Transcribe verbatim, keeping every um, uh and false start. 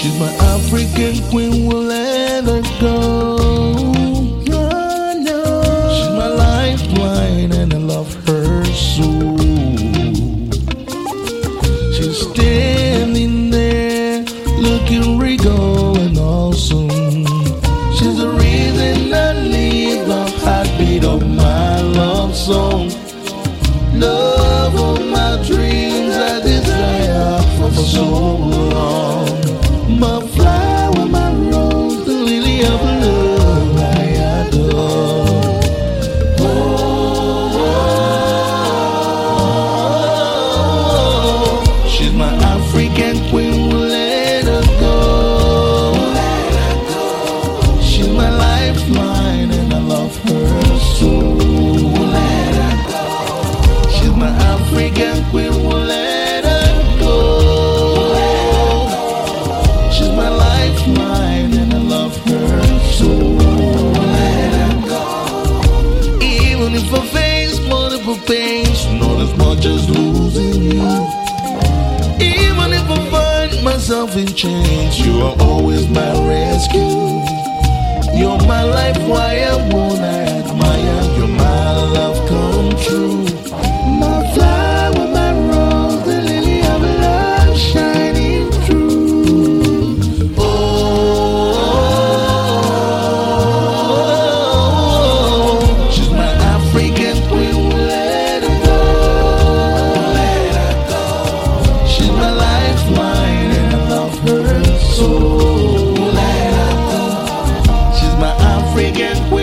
She's my African queen, will let her go. Oh, no. She's my lifeline and I love her so. She's standing there looking regal and awesome. She's the reason I live, the heartbeat of my love song. Love of my dreams I desire for so long. My flower, my rose, the lily of love I adore. Oh, oh, oh. She's my African queen, will let her go. She's my lifeline and I love her so. Let her go. She's my African queen, will let her go. She's my lifeline and I love her so. Let her go. Even if I face multiple pains, not as much as losing you. Even if I find myself in chains, you are always my rescue. You're my life, why I wanna admire. You're my love come true. My flower, my rose, the lily of love shining through. Oh, she's my African queen, let her go. Let her go. She's my lifeline and I love her so. Let her go. She's my African queen.